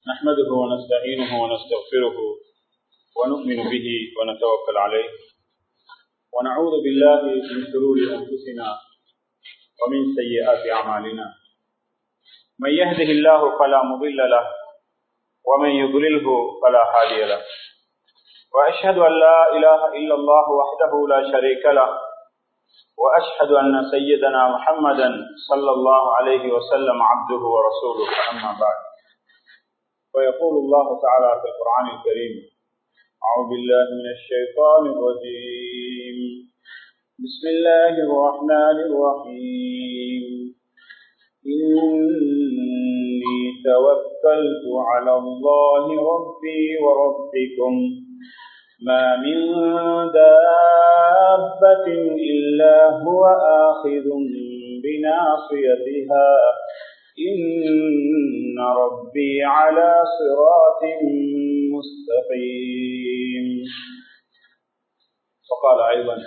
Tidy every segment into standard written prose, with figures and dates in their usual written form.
نحمده ونستعينه ونستغفره ونؤمن به ونتوكل عليه ونعوذ بالله من شرور أنفسنا ومن سيئات أعمالنا من يهده الله فلا مضل له ومن يضلله فلا هادي له وأشهد أن لا إله إلا الله وحده لا شريك له وأشهد أن سيدنا محمدا صلى الله عليه وسلم عبده ورسوله أما بعد ويقول الله تعالى في القرآن الكريم أعوذ بالله من الشيطان الرجيم بسم الله الرحمن الرحيم إني توكلت على الله ربي وربكم ما من دابة إلا هو آخذ بناصيتها إن ربي على صراط مستقيم. وقال أيضا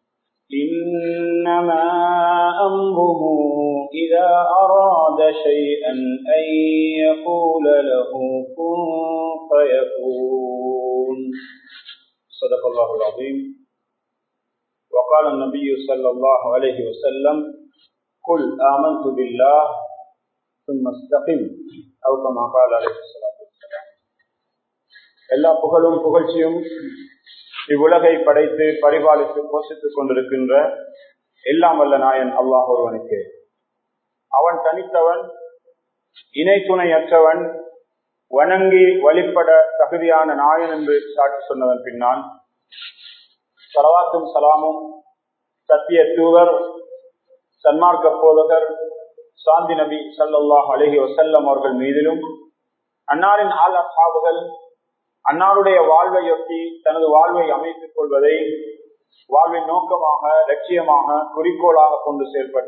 إنما أمره إذا أراد شيئا أن يقول له كن فيكون. صدق الله العظيم. وقال النبي صلى الله عليه وسلم قل آمنت بالله ثم استقم أو كما قال عليه الصلاة والسلام. எல்லா புகழும் புகழ்ச்சியும் இவ்வுலகை படைத்து பரிபாலித்து போஷித்துக் கொண்டிருக்கின்ற எல்லாம் வல்ல நாயன் அல்லாஹ் ஒருவனுக்கு. அவன் தனித்தவன், இணை துணையற்றவன், வணங்கி வழிபட தகுதியான நாயன் என்று சாட்சி சொன்னதன் பின்னால் ஸலவாத்தும் ஸலாமும் சத்திய தூதர் சன்மார்க்க போதகர் சாந்தி நபி ஸல்லல்லாஹு அலைஹி வஸல்லம் அவர்கள் மீதிலும் அன்னாரின் ஆல் அஸ்ஹாபுகள் அன்னாருடைய வாழ்வையொட்டி தனது வாழ்வை அமைத்துக் கொள்வதை வாழ்வின் நோக்கமாக, லட்சியமாக, குறிக்கோளாக கொண்டு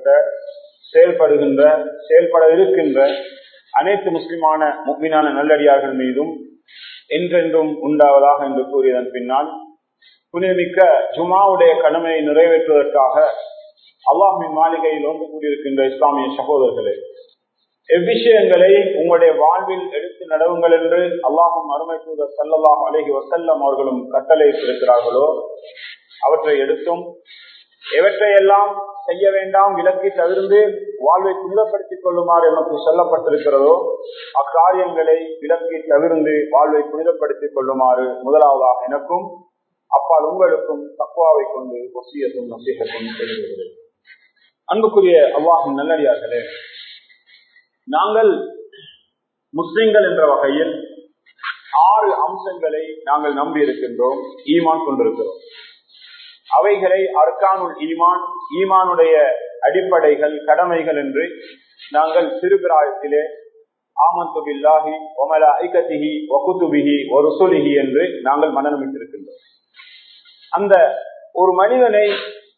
செயல்பட இருக்கின்ற அனைத்து முஸ்லிமான முஃமினான நல்லடியார்கள் மீதும் என்றென்றும் உண்டாவதாக என்று கூறியதன் பின்னால் புனிதமிக்க ஜுமாவுடைய கடமையை நிறைவேற்றுவதற்காக அல்லாஹ்வின் மாளிகையில் ஒன்று கூடியிருக்கின்ற இஸ்லாமிய சகோதரர்களே, எவ்விஷயங்களை உங்களுடைய வாழ்வில் எடுத்து நடவுங்கள் என்று அல்லாஹும் அருமை தூதர் ஸல்லல்லாஹு அலைஹி வஸல்லம் அவர்களும் கட்டளையிட்டிருக்கிறார்களோ அவற்றை எடுத்தும், எவற்றையெல்லாம் செய்ய வேண்டாம் விலக்கி தவிர்த்து வாழ்வை புனிதப்படுத்திக் கொள்ளுமாறு எமக்கு சொல்லப்பட்டிருக்கிறதோ அக்காரியங்களை விலக்கி தவிர்த்து வாழ்வை புனிதப்படுத்திக் கொள்ளுமாறு முதலாவதாக எனக்கும் அப்பால் உங்களுக்கும் தக்வாவை கொண்டு வசியத்தும் நசீஹத்தும் செய்கிறது. அன்புக்குரிய அல்லாஹ்வின் நல்லடியார்களே, நாங்கள் முஸ்லிம்கள் என்ற வகையில் 6 அம்சங்களை நாங்கள் நம்பி இருக்கின்றோம், ஈமான் கொண்டிருக்கிறோம். அவைகளை அர்கானுல் ஈமான், ஈமானுடைய அடிப்படைகள், கடமைகள் என்று நாங்கள் திருபிராயத்திலே ஆமன்து பில்லாஹி வ மலாயிகத்திஹி வ குதுபிஹி வ ருசுலிஹி என்று நாங்கள் மனநமிட்டிருக்கின்றோம். அந்த ஒரு மனிதனை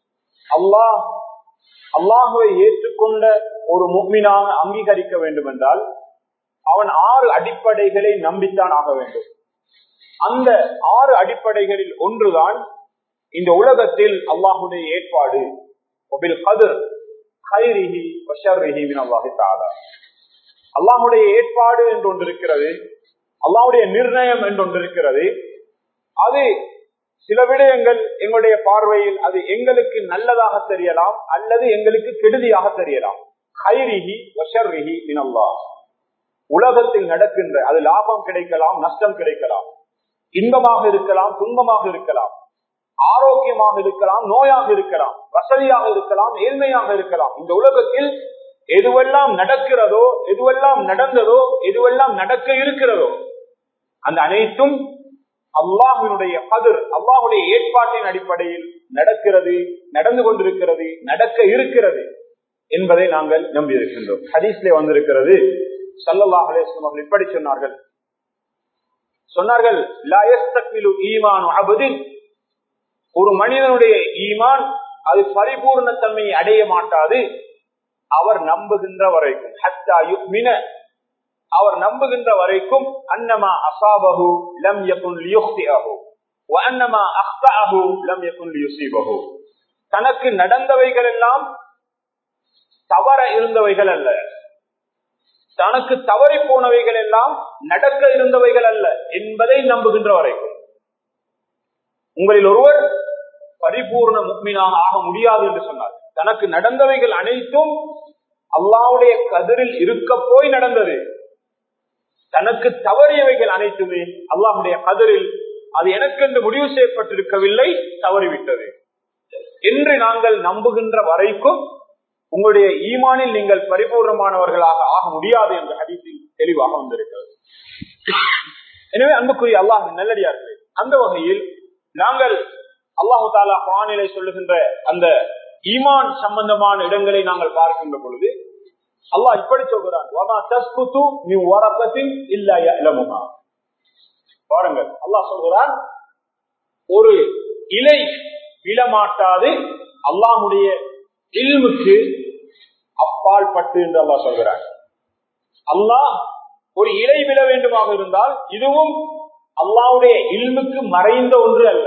அல்லாஹ்வை ஏற்றுக்கொண்ட ஒரு முஃமினாக அங்கீகரிக்க வேண்டும் என்றால் அவன் 6 அடிப்படைகளை நம்பித்தான் ஆக வேண்டும். அந்த 6 அடிப்படைகளில் ஒன்றுதான் இந்த உலகத்தில் அல்லாஹ்வுடைய ஏற்பாடு. அல்லாஹ்வுடைய ஏற்பாடு என்று ஒன்று இருக்கிறது, அல்லாஹ்வுடைய நிர்ணயம் என்று ஒன்று இருக்கிறது. அது சில விடயங்கள் எங்களுடைய பார்வையில் அது எங்களுக்கு நல்லதாக தெரியலாம் அல்லது எங்களுக்கு கெடுதியாக தெரியலாம். உலகத்தில் நடக்கின்ற அது லாபம் கிடைக்கலாம், நஷ்டம் கிடைக்கலாம், இன்பமாக இருக்கலாம், துன்பமாக இருக்கலாம், ஆரோக்கியமாக இருக்கலாம், நோயாக இருக்கலாம், வசதியாக இருக்கலாம், ஏழ்மையாக இருக்கலாம். இந்த உலகத்தில் எதுவெல்லாம் நடக்கிறதோ, எதுவெல்லாம் நடந்ததோ, எதுவெல்லாம் நடக்க இருக்கிறதோ அந்த அனைத்தும் அல்லாஹ்வினுடைய கதிர், அல்லாஹ்வுடைய ஏற்பாட்டின் அடிப்படையில் நடக்கிறது, நடந்து கொண்டிருக்கிறது, நடக்க இருக்கிறது என்பதை நாங்கள் நம்பி இருக்கின்றோம். ஹதீஸ்ல வந்திருக்கிறது, ஸல்லல்லாஹு அலைஹி வஸல்லம் இப்படி சொன்னார்கள், லா யஸ்தக்மிலு ஈமானு அப்தின், ஒரு மனிதனுடைய ஈமான் அது பரிபூர்ண தன்மையை அடைய மாட்டாது அவர் நம்புகின்ற வரைக்கும். ஹத்தா யுமின, அவர் நம்புகின்ற வரைக்கும் அன்னமா அஸாபஹு லம் யகுன் லியுக்திஹு வ அன்னமா அக்தஅஹு லம் யகுன் லியுஸீபஹு, தனக்கு நடந்தவைகள் எல்லாம் தவற இருந்தவைகள் அல்ல, தனக்கு தவறி போனவைகள் எல்லாம் நடக்க இருந்தவைகள் அல்ல என்பதை நம்புகின்ற வரைக்கும் உங்களில் ஒருவர் பரிபூர்ண முஃமினாக ஆக முடியாது என்று சொன்னார். தனக்கு நடந்தவைகள் அனைத்தும் அல்லாஹ்வுடைய கதிரில் இருக்க போய் நடந்தது. தனக்கு தவறியவைகள் அனைத்துமே அல்லாஹ்வுடைய கதிரில் அது எனக்கென்று முடிவு செய்யப்பட்டிருக்கவில்லை, தவறிவிட்டது என்று நாங்கள் நம்புகின்ற வரைக்கும் உங்களுடைய ஈமானில் நீங்கள் பரிபூர்ணமானவர்களாக ஆக முடியாது என்ற ஹதீஸில் தெளிவாக வந்திருக்கிறது. எனவே அன்புக்குரிய அல்லாஹ்வின் நல்லடியார்களே, அந்த வகையில் நாங்கள் அல்லாஹு தஆலா குர்ஆனிலே சொல்லுகின்ற அந்த ஈமான் சம்பந்தமான இடங்களை நாங்கள் பார்க்கின்ற பொழுது அல்லாஹ் இப்படி சொல்கிறான், வமா தஸ்குது மின் வரகத்தின் இல்லா யஅலமுஹா. பாருங்கள், அல்லாஹ் சொல்கிறான், ஒரு இலை விழமாட்டாது அல்லாஹ்வுடைய இல்முக்கு அப்பால் பட்டு என்று அல்லாஹ் சொல்கிறான். அல்லாஹ் ஒரு இலை விழ வேண்டுமாக இருந்தால் இதுவும் அல்லாஹ்வுடைய இல்முக்கு மறைந்த ஒன்று அல்ல.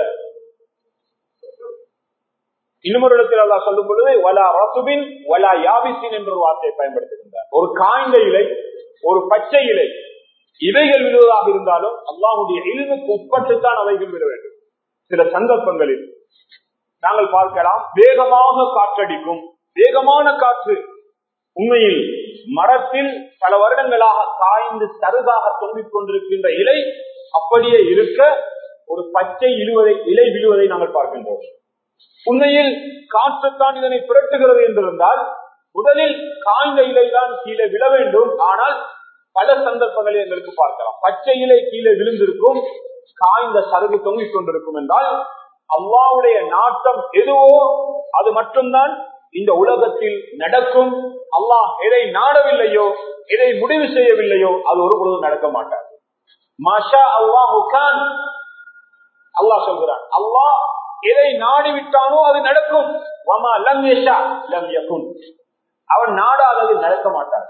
இன்னொரு இடத்தில் அல்லாஹ் சொல்லும் பொழுது வலா ரசுபின் வலா யாபிசின் என்ற ஒரு வார்த்தையை பயன்படுத்துகின்றார். ஒரு காய்ந்த இலை, ஒரு பச்சை இலை, இவைகள் விழுவதாக இருந்தாலும் அல்லாஹ்வுடைய இல்முக்கு உட்பட்டுத்தான் அவைகள் விழ வேண்டும். சில சந்தர்ப்பங்களில் நாங்கள் பார்க்கலாம், வேகமாக காற்றடிக்கும், வேகமான காற்று, உண்மையில் மரத்தில் பல வருடங்களாக காய்ந்து சருகாக தொங்கிக் கொண்டிருக்கின்ற இலை அப்படியே இருக்க ஒரு பச்சை இலை விழுவதை நாங்கள் பார்க்கின்றோம். உண்மையில் காற்றுத்தான் இதனை புரட்டுகிறது என்றிருந்தால் முதலில் காய்ந்த இலை தான் கீழே விழ வேண்டும். ஆனால் பல சந்தர்ப்பங்களில் எங்களுக்கு பார்க்கலாம், பச்சை இலை கீழே விழுந்திருக்கும், காய்ந்த சருகு தொங்கிக் கொண்டிருக்கும். என்றால் அல்லாஹ்வுடைய நாட்டம் எதுவோ அது மட்டும்தான் இந்த உலகத்தில் நடக்கும். அல்லாஹ் எதை நாடவில்லையோ, எதை முடிவு செய்யவில்லையோ அது ஒரு பொழுது நடக்க மாட்டார். மாஷா அல்லாஹு கான். அல்லாஹ் சொல்கிறான், அல்லாஹ் எதை நாடிவிட்டானோ அது நடக்கும். வமா லம் யஷா லம் யகுன். அவன் நாடாதது நடக்க மாட்டான்.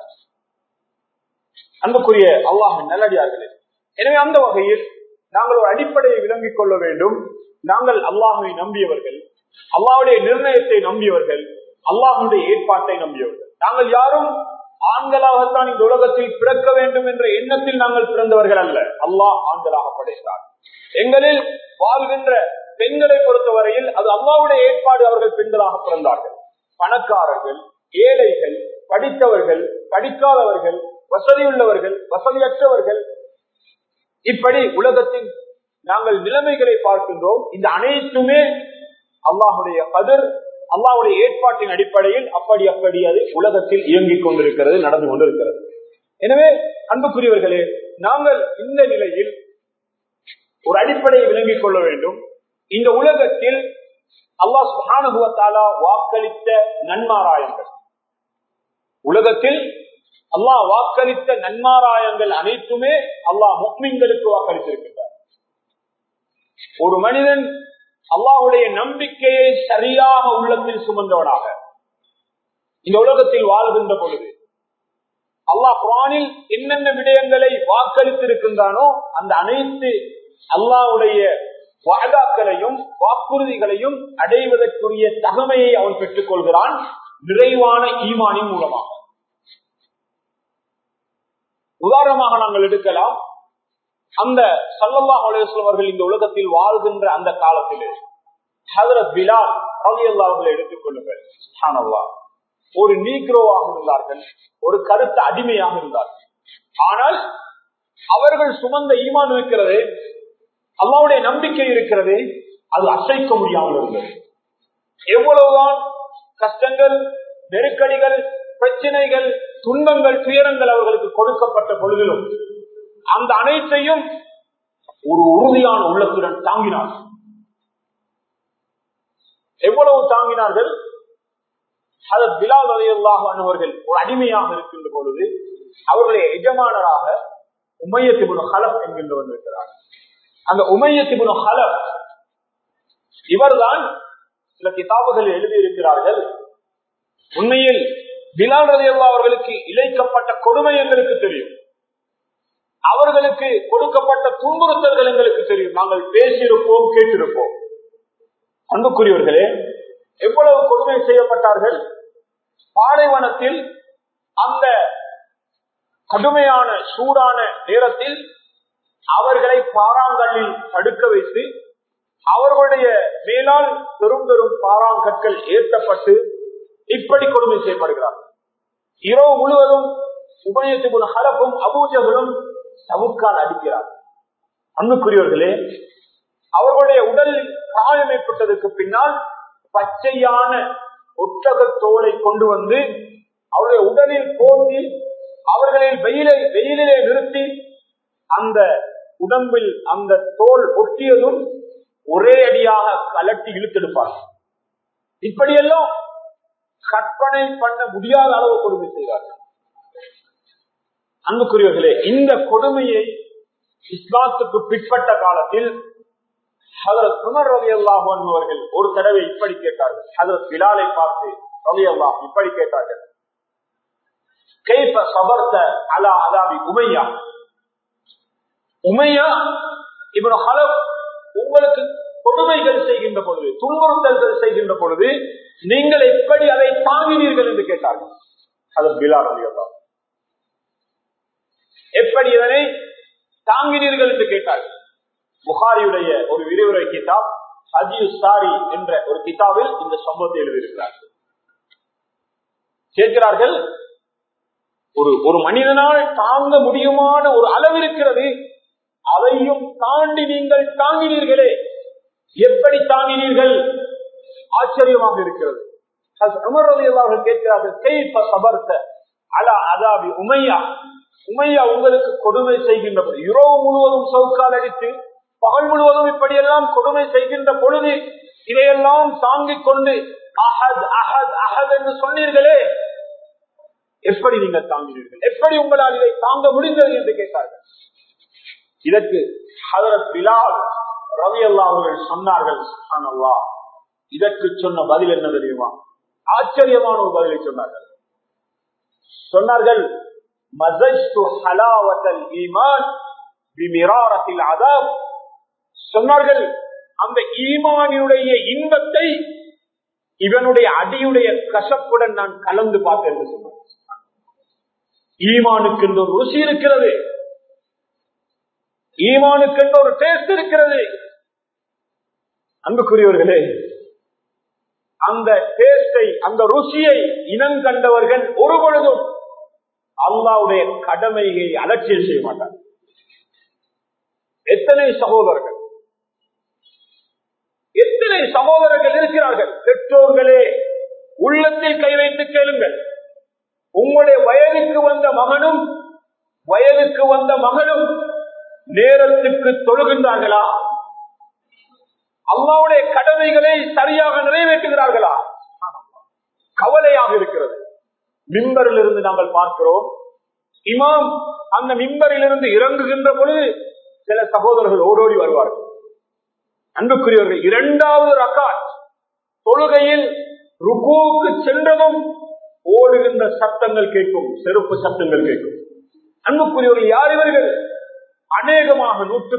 அன்புக்குரிய அல்லாஹ்வின் நல்லடியார்களே, எனவே அந்த வகையில் நாங்கள் ஒரு அடிப்படையை விளங்கிக் கொள்ள வேண்டும். நாங்கள் அல்லாஹ்வை நம்பியவர்கள், அல்லாஹ்வுடைய நிர்ணயத்தை நம்பியவர்கள், அல்லாஹ்வுடைய ஏற்பாட்டை நம்பியவர்கள். நாங்கள் யாரும் ஆண்களாகத்தான் இந்த உலகத்தில் பிறக்க வேண்டும் என்ற எண்ணத்தில் நாங்கள் பிறந்தவர்கள் அல்ல. அல்லாஹ் ஆண்களாக படைத்தார். எங்களில் வாழ்கின்ற பெண்களை பொறுத்தவரையில் அது அல்லாஹ்வுடைய ஏற்பாடு. அவர்கள் பெண்களாக பிறந்தார்கள். பணக்காரர்கள், ஏழைகள், படித்தவர்கள், படிக்காதவர்கள், வசதியுள்ளவர்கள், வசதியற்றவர்கள், இப்படி உலகத்தின் நாங்கள் நிலைமைகளை பார்க்கின்றோம். இந்த அனைத்துமே அல்லாஹ்வுடைய கதிர், அல்லாஹ்வுடைய ஏற்பாட்டின் அடிப்படையில் அப்படி அது உலகத்தில் இயங்கிக் கொண்டிருக்கிறது, நடந்து கொண்டிருக்கிறது. எனவே அன்புக்குரியவர்களே, நாங்கள் இந்த நிலையில் ஒரு அடிப்படையை விளங்கிக் கொள்ள வேண்டும். இந்த உலகத்தில் அல்லாஹ் சுப்ஹானஹு வ தஆலா வாக்களித்த நன்மாராயங்கள், உலகத்தில் அல்லாஹ் வாக்களித்த நன்மாராயங்கள் அனைத்துமே அல்லாஹ் முஃமின்களுக்கு வாக்களித்திருக்கின்றார். ஒரு மனிதன் அல்லாஹ்வுடைய நம்பிக்கையை சரியாக உள்ளத்தில் சுமந்தவனாக இந்த உலகத்தில் வாழ்கின்ற பொழுது அல்லாஹ் குர்ஆனில் என்னென்ன விடயங்களை வாக்களித்திருக்கின்றானோ அந்த அனைத்து அல்லாஹ்வுடைய வாதாக்களையும் வாக்குறுதிகளையும் அடைவதற்குரிய தகமையை அவன் பெற்றுக் கொள்கிறான் நிறைவான ஈமானின் மூலமாக. உதாரணமாக நாங்கள் எடுக்கலாம், அந்த ஸல்லல்லாஹு அலைஹி வஸல்லம் அவர்கள் இந்த உலகத்தில் வாழ்கின்ற அந்த காலத்திலே ஹஜ்ரத் பிலால் ரலியல்லாஹு அன்ஹு எடுத்துக் கொள்ளுங்கள். சுப்ஹானல்லாஹ், ஒரு நீக்ரோவாக இருந்தார்கள், ஒரு கருத்த அடிமையாக இருந்தார்கள். ஆனால் அவர்கள் சுமந்த ஈமான் இருக்கிறது, அல்லாஹ்வுடைய நம்பிக்கை இருக்கிறது, அது அசைக்க முடியாமல் இருந்தது. எவ்வளவுதான் கஷ்டங்கள், நெருக்கடிகள், பிரச்சனைகள், துன்பங்கள், துயரங்கள் அவர்களுக்கு கொடுக்கப்பட்ட பொழுதிலும் அந்த அனைத்தையும் ஒரு உறுதியான உள்ளத்துடன் தாங்கினார்கள். எவ்வளவு தாங்கினார்கள்? ஹஜ்ரத் பிலால் ரலியல்லாஹு அன்ஹு அவர்கள் ஒரு அடிமையாக இருக்கின்ற பொழுது அவர்களுடைய எஜமானராக உமையத் இப்னு ஹலப் என்கின்றவர் இருக்கிறார். அந்த உமையத் இப்னு ஹலப் இவர்தான் சில கிதாபுகளில் எழுதியிருக்கிறார்கள், உண்மையில் பிலால் ரலியல்லாஹு அவர்களுக்கு இழைக்கப்பட்ட கொடுமை எங்களுக்கு தெரியும், அவர்களுக்கு கொடுக்கப்பட்ட துன்புறுத்தல்கள் எங்களுக்கு தெரியும், நாங்கள் பேசியிருப்போம், கேட்டிருப்போம். அன்புக்குரியவர்களே, எவ்வளவு கொடுமை செய்யப்பட்டார்கள்! பாலைவனத்தில் அந்த கடுமையான சூடான நேரத்தில் அவர்களை பாறாங்கல்லில் தடுக்க வைத்து அவர்களுடைய மேலால் பெரும் பெரும் பாறாங்கற்கள் ஏற்றப்பட்டு இப்படி கொடுமை செய்யப்படுகிறார்கள். இரவு முழுவதும் உபயத்துக்குள் ஹலப்பும் அபூஜகளும் சவுக்கால் அடிக்கிறார்கள். அன்புக்குரியவர்களே, அவர்களுடைய உடலில் காயம் ஏற்பட்டதற்கு பின்னால் பச்சையான ஒட்டக தோலை கொண்டு வந்து அவருடைய உடலில் போட்டி அவர்களில் வெயிலிலே நிறுத்தி அந்த உடம்பில் அந்த தோல் ஒட்டியதும் ஒரே அடியாக கலட்டி இழுத்தெடுப்பார்கள். இப்படியெல்லாம் கற்பனை பண்ண முடியாத அளவு கொடுமை செய்வார்கள். அன்புக்குரியவர்களே, இந்த கொடுமையை இஸ்லாத்துக்கு பிற்பட்ட காலத்தில் ஹஜ்ரத் உமர் ரலியல்லாஹு அன்ஹு அவர்கள் ஒரு தடவை இப்படி கேட்டார்கள். ஹஜ்ரத் பிலாலை பார்த்து ரலியல்லாஹு இப்படி கேட்டார்கள், கைஃப ஸபர்த அலா அஸாபி உமையா, உமையா இப்னு ஹலப் உங்களுக்கு கொடுமைகள் செய்கின்ற பொழுது, துன்புறுத்தல்கள் செய்கின்ற பொழுது நீங்கள் எப்படி அதை தாங்கினீர்கள் என்று கேட்டார்கள். ஹஜ்ரத் பிலால் ரலியல்லாஹு எப்படி இதனை தாங்கினீர்கள் என்று கேட்டார்கள். புகாரியுடைய ஒரு விரிவுரை கிதாப் ஹதீஸ் சாரி என்ற ஒரு கிதாபில் இந்த சம்பவத்தை எழுதியிருக்கிறார்கள். கேட்கிறார்கள், ஒரு மனிதனால் தாங்க முடியுமான ஒரு அளவு இருக்கிறது, அதையும் தாண்டி நீங்கள் தாங்கினீர்களே, எப்படி தாங்கினீர்கள்? ஆச்சரியமாக இருக்கிறது. உமர் ரலியல்லாஹு அன்ஹு கேட்கிறார்கள், கைஃப ஸபர்த அலா அஸாபி உமையா, உமையா உங்களுக்கு கொடுமை செய்கின்ற பொழுது, இரவு முழுவதும் சவுக்கால் அடித்து பகல் முழுவதும் இப்படியெல்லாம் கொடுமை செய்கின்ற பொழுது இதையெல்லாம் தாங்கிக் கொண்டு அஹத் அஹத் அஹத் என்று சொன்னீர்களே, எப்படி நீங்கள் தாங்கினீர்கள்? எப்படி உங்களால் இதை தாங்க முடிந்தது என்று கேட்டார்கள். இதற்கு ஹஜ்ரத் பிலால் ரலியல்லாஹு அவர்கள் சொன்னார்கள், சுப்ஹானல்லாஹ், இதற்கு சொன்ன பதில் என்ன தெரியுமா? ஆச்சரியமான ஒரு பதிலை சொன்னார்கள். சொன்னார்கள், மஸஜ்து ஹலாவத்தல் ஈமான் பிமிராரத்தில் அஸாப். சொன்னார்கள், அந்த ஈமானினுடைய இன்பத்தை இவனுடைய அடியுடைய கசப்புடன் நான் கலந்து பார்த்தேன் என்று சொன்னார். ஈமானுக்கு என்ற ஒரு ருசி இருக்கிறது, ஈமானுக்கு என்ற ஒரு டேஸ்ட் இருக்கிறது. அன்புக்குரியவர்களே, அந்த டேஸ்டை, அந்த ருசியை இனம் கண்டவர்கள் ஒரு பொழுதும் அல்லாஹ்வுடைய கடமையை அலட்சியம் செய்ய மாட்டார். எத்தனை சகோதரர்கள் இருக்கிறார்கள்? பெற்றோர்களே, உள்ளத்தில் கை வைத்து கேளுங்கள். உங்களுடைய வயதுக்கு வந்த மகனும் நேரத்துக்கு தொழுகின்றார்களா? அல்லாஹ்வுடைய கடமைகளை சரியாக நிறைவேற்றுகிறார்களா? கவலையாக இருக்கிறது. மிம்பரில் இருந்து நாங்கள் பார்க்கிறோம், இமாம் அந்த மிம்பரில் இருந்து இறங்குகின்ற பொழுது சில சகோதரர்கள் ஓடோடி வருவார்கள். அன்புக்குரியவர்கள், இரண்டாவது ரக்காத் தொழுகையில் ருக்கூவுக்கு சென்றதும் ஓடுகின்ற சத்தங்கள் கேட்கும், செருப்பு சத்தங்கள் கேட்கும். அன்புக்குரியவர்கள், யார் இவர்கள்? அநேகமாக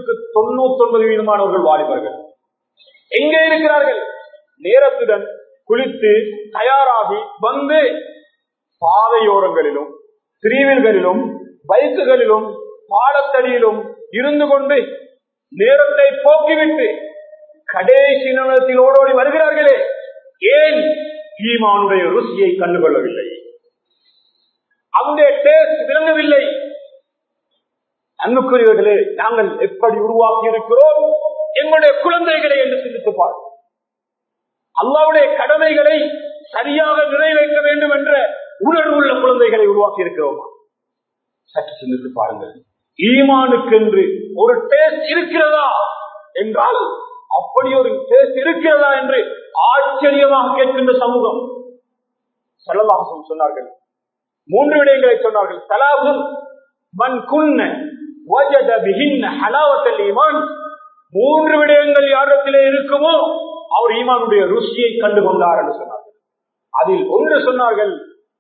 99% வாலிபர்கள். எங்கே இருக்கிறார்கள்? நேரத்துடன் குளித்து தயாராகி வந்து பாதையோரங்களிலும், திரீவில்களிலும், பைக்குகளிலும், பாலத்தடியிலும் இருந்து கொண்டு நேரத்தை போக்கிவிட்டு கடைசி நேரத்தில் ஓடோடி வருகிறார்களே, ஏன்? ஈமானுடைய ருசியை கண்டுகொள்ளவில்லை, அவனுடைய டேஸ்ட் விளங்கவில்லை. அன்புக்குரியவர்களே, நாங்கள் எப்படி உருவாக்கி இருக்கிறோம் எங்களுடைய குழந்தைகளை என்று சிந்தித்து பாருங்கள். அல்லாஹ்வுடைய கடமைகளை சரியாக நிறைவேற்ற வேண்டும் என்ற உணர்வு உள்ள குழந்தைகளை உருவாக்கி இருக்கிறோமா? சற்று சிந்தித்து பாருங்கள். ஈமானுக்கென்று ஒரு டேஸ்ட் இருக்கிறதா என்றால், அப்படி ஒரு டேஸ்ட் இருக்கிறதா என்று ஆச்சரியமாக கேட்கின்ற சமூகம். ஸல்லல்லாஹு அலைஹி வஸல்லம் சொன்னார்கள், 3 விடயங்களை சொன்னார்கள். ஸலாசுன் மன் குன்ன வஜத பிஹின்ன ஹலாவத்தல் ஈமான். 3 விடயங்கள் யாரிடத்திலே இருக்குமோ அவர் ஈமானுடைய ருசியை கண்டு கொண்டார் என்று சொன்னார்கள். அதில் ஒன்று சொன்னார்கள்,